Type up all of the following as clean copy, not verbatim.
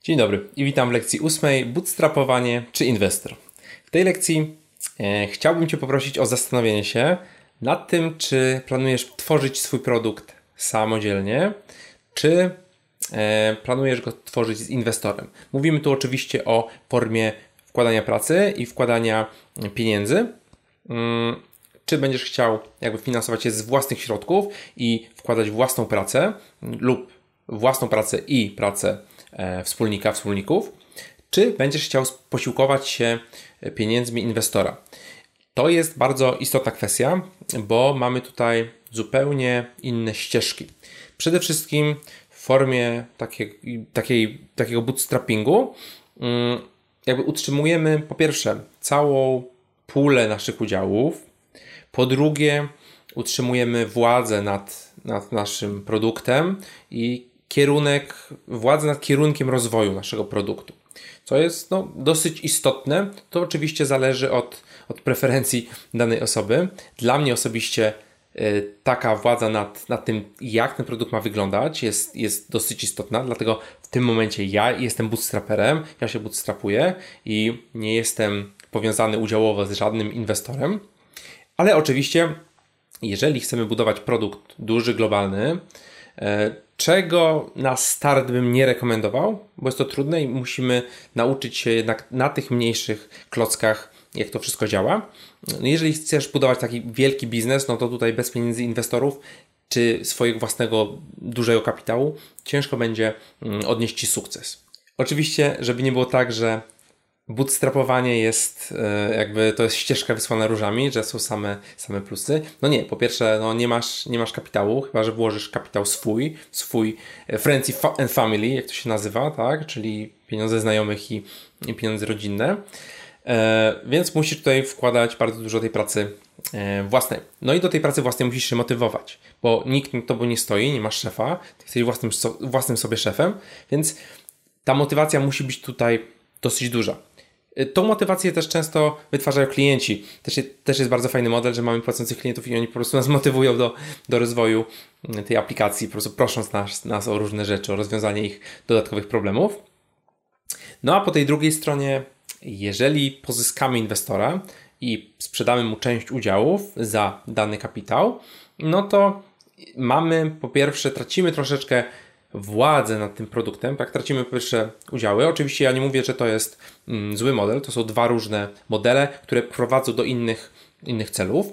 Dzień dobry i witam w lekcji 8. Bootstrapowanie czy inwestor. W tej lekcji chciałbym Cię poprosić o zastanowienie się nad tym, czy planujesz tworzyć swój produkt samodzielnie, czy planujesz go tworzyć z inwestorem. Mówimy tu oczywiście o formie wkładania pracy i wkładania pieniędzy. Czy będziesz chciał finansować je z własnych środków i wkładać własną pracę lub własną pracę i pracę wspólników, czy będziesz chciał posiłkować się pieniędzmi inwestora. To jest bardzo istotna kwestia, bo mamy tutaj zupełnie inne ścieżki. Przede wszystkim w formie takiego bootstrappingu utrzymujemy po pierwsze całą pulę naszych udziałów, po drugie utrzymujemy władzę nad naszym produktem i władzę nad kierunkiem rozwoju naszego produktu. Co jest dosyć istotne, to oczywiście zależy od preferencji danej osoby. Dla mnie osobiście taka władza nad tym, jak ten produkt ma wyglądać, jest dosyć istotna, dlatego w tym momencie ja jestem bootstraperem, ja się bootstrapuję i nie jestem powiązany udziałowo z żadnym inwestorem, ale oczywiście jeżeli chcemy budować produkt duży, globalny, czego na start bym nie rekomendował, bo jest to trudne i musimy nauczyć się jednak na tych mniejszych klockach, jak to wszystko działa. Jeżeli chcesz budować taki wielki biznes, no to tutaj bez pieniędzy inwestorów czy swojego własnego dużego kapitału ciężko będzie odnieść Ci sukces. Oczywiście, żeby nie było tak, że bootstrapowanie jest to jest ścieżka wysłana różami, że są same plusy. No nie, po pierwsze nie masz kapitału, chyba że włożysz kapitał swój friends and family, jak to się nazywa, tak? Czyli pieniądze znajomych i pieniądze rodzinne. Więc musisz tutaj wkładać bardzo dużo tej pracy własnej. No i do tej pracy własnej musisz się motywować, bo nikt nad tobą nie stoi, nie masz szefa, ty jesteś własnym sobie szefem, więc ta motywacja musi być tutaj dosyć duża. Tą motywację też często wytwarzają klienci. Też jest bardzo fajny model, że mamy płacących klientów i oni po prostu nas motywują do rozwoju tej aplikacji, po prostu prosząc nas o różne rzeczy, o rozwiązanie ich dodatkowych problemów. No a po tej drugiej stronie, jeżeli pozyskamy inwestora i sprzedamy mu część udziałów za dany kapitał, no to po pierwsze tracimy troszeczkę władzę nad tym produktem, tak, tracimy po pierwsze udziały. Oczywiście ja nie mówię, że to jest zły model, to są dwa różne modele, które prowadzą do innych celów.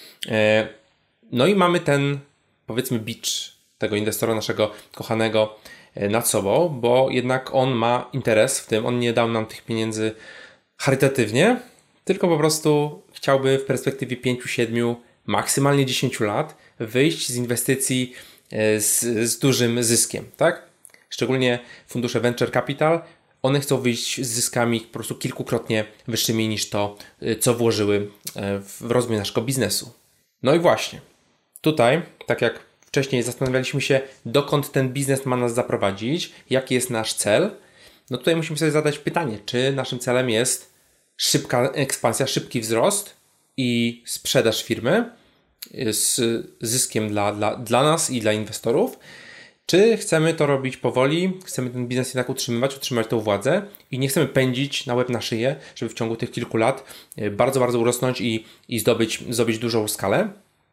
No i mamy ten, powiedzmy, bicz tego inwestora naszego kochanego nad sobą, bo jednak on ma interes w tym, on nie dał nam tych pieniędzy charytatywnie, tylko po prostu chciałby w perspektywie 5, 7, maksymalnie 10 lat wyjść z inwestycji z dużym zyskiem, tak? Szczególnie fundusze Venture Capital, one chcą wyjść z zyskami po prostu kilkukrotnie wyższymi niż to, co włożyły w rozwój naszego biznesu. No i właśnie, tutaj, tak jak wcześniej zastanawialiśmy się, dokąd ten biznes ma nas zaprowadzić, jaki jest nasz cel, no tutaj musimy sobie zadać pytanie, czy naszym celem jest szybka ekspansja, szybki wzrost i sprzedaż firmy, z zyskiem dla nas i dla inwestorów, czy chcemy to robić powoli, chcemy ten biznes jednak utrzymywać tą władzę i nie chcemy pędzić na łeb na szyję, żeby w ciągu tych kilku lat bardzo, bardzo urosnąć i zdobyć dużą skalę.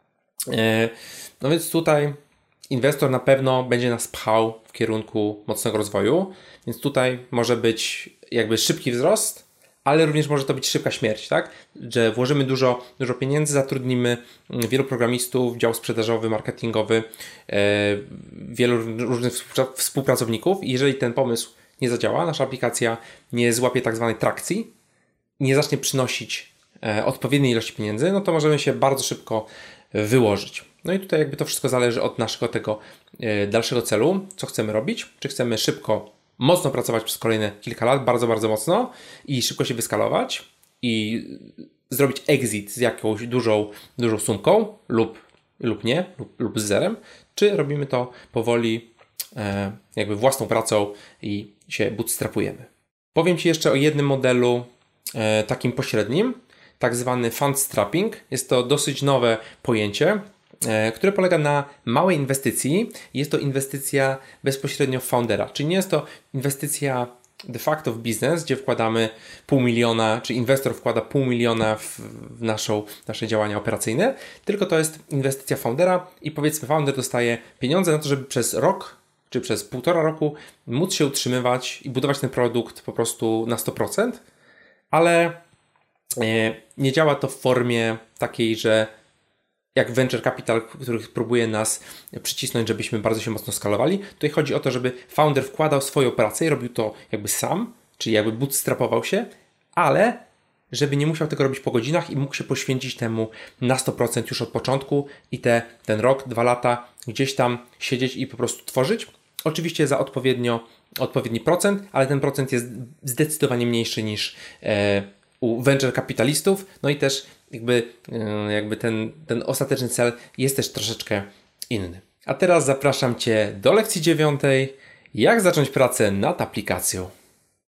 No więc tutaj inwestor na pewno będzie nas pchał w kierunku mocnego rozwoju, więc tutaj może być szybki wzrost, ale również może to być szybka śmierć, tak? Że włożymy dużo pieniędzy, zatrudnimy wielu programistów, dział sprzedażowy, marketingowy, wielu różnych współpracowników i jeżeli ten pomysł nie zadziała, nasza aplikacja nie złapie tak zwanej trakcji, nie zacznie przynosić odpowiedniej ilości pieniędzy, no to możemy się bardzo szybko wyłożyć. No i tutaj to wszystko zależy od naszego tego dalszego celu, co chcemy robić, czy chcemy szybko mocno pracować przez kolejne kilka lat, bardzo, bardzo mocno i szybko się wyskalować i zrobić exit z jakąś dużą sumką lub nie, lub z zerem, czy robimy to powoli, własną pracą i się bootstrapujemy. Powiem Ci jeszcze o jednym modelu takim pośrednim, tak zwany fundstrapping. Jest to dosyć nowe pojęcie, które polega na małej inwestycji. Jest to inwestycja bezpośrednio w foundera, czyli nie jest to inwestycja de facto w biznes, gdzie wkładamy $500,000, czy inwestor wkłada $500,000 w nasze działania operacyjne, tylko to jest inwestycja foundera i powiedzmy founder dostaje pieniądze na to, żeby przez rok, czy przez 1,5 roku móc się utrzymywać i budować ten produkt po prostu na 100%, ale nie działa to w formie takiej, że jak venture capital, który próbuje nas przycisnąć, żebyśmy bardzo się mocno skalowali. Tutaj chodzi o to, żeby founder wkładał swoją pracę i robił to jakby sam, czyli jakby bootstrapował się, ale żeby nie musiał tego robić po godzinach i mógł się poświęcić temu na 100% już od początku i ten rok, 2 lata gdzieś tam siedzieć i po prostu tworzyć. Oczywiście za odpowiedni procent, ale ten procent jest zdecydowanie mniejszy niż u venture kapitalistów, no i też jakby ten ostateczny cel jest też troszeczkę inny. A teraz zapraszam Cię do lekcji 9. Jak zacząć pracę nad aplikacją.